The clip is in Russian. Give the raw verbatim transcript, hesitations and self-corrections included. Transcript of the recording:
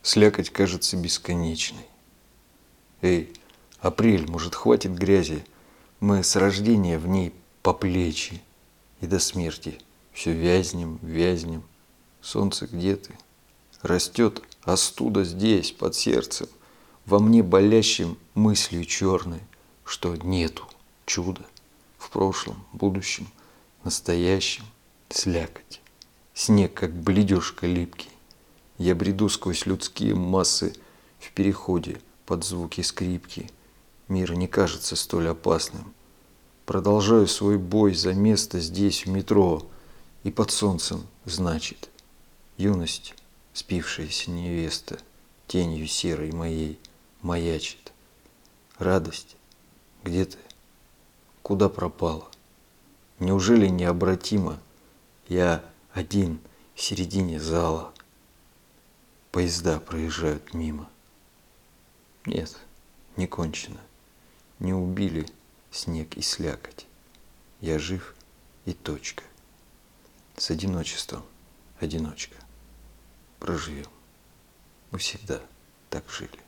Слякоть кажется бесконечной. Эй, апрель, может, хватит грязи? Мы с рождения в ней по плечи. И до смерти все вязнем, вязнем. Солнце, где ты? Растет остуда здесь, под сердцем. Во мне болящим мыслью черной, что нету чуда в прошлом, будущем, настоящем. Слякоть. Снег, как бледёжка липкий. Я бреду сквозь людские массы в переходе под звуки скрипки. Мир не кажется столь опасным. Продолжаю свой бой за место здесь, в метро. И под солнцем, значит, юность, спившаяся невеста, тенью серой моей маячит. Радость, где ты? Куда пропала? Неужели необратимо я один в середине зала? Поезда проезжают мимо. Нет, не кончено. Не убили снег и слякоть. Я жив и точка. С одиночеством одиночка. Проживем. Мы всегда так жили.